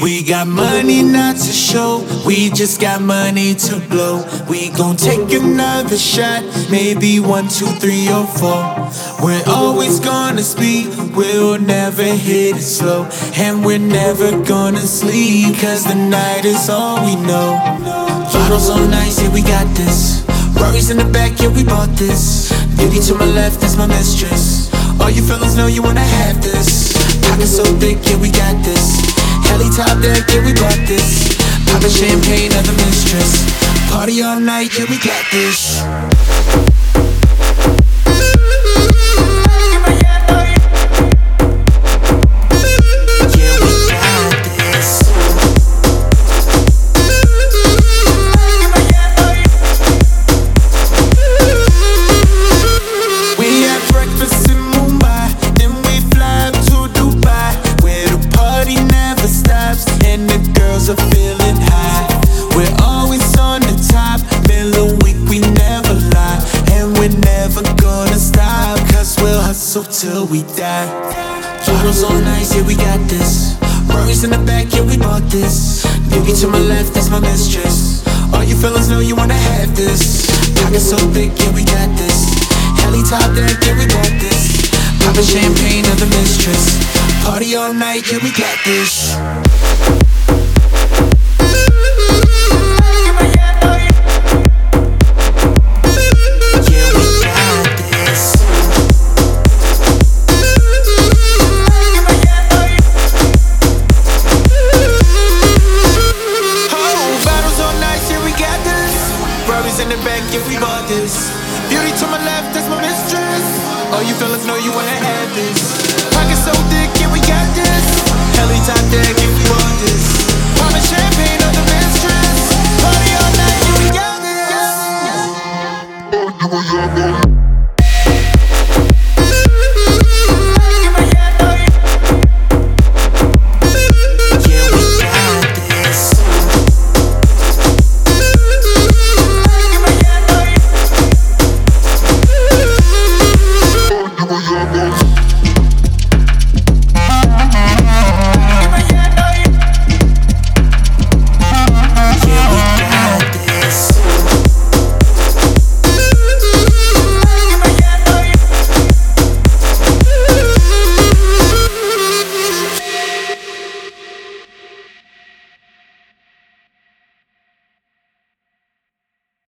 We got money not to show, we just got money to blow. We gon' take another shot, maybe 1, 2, 3, or 4. We're always gonna speed, we'll never hit it slow. And we're never gonna sleep, cause the night is all we know. Bottles on ice, yeah we got this. Rory's in the back, yeah we bought this. Beauty to my left, that's my mistress. All you fellas know you wanna have this. Pockets so thick, yeah we got this. Heli top deck, yeah we bought this. Poppin' champagne of the mistress. Party all night, yeah we got this. Till we die. Bottles on ice, yeah we got this. Rory's in the back, yeah we bought this. Beauty to my left, that's my mistress. All you fellas know you wanna have this. Pockets so thick, yeah we got this. Heli top deck, yeah we bought this. Poppin' champagne of the mistress. Party all night, yeah we got this. In the back, yeah, we bought this. Beauty to my left, that's my mistress. All you fellas know you wanna have this. Pockets so thick, yeah, we got this. Heli top deck, yeah, we bought this. Poppin' champagne on the mistress. Party all night, yeah, we got this. Yeah.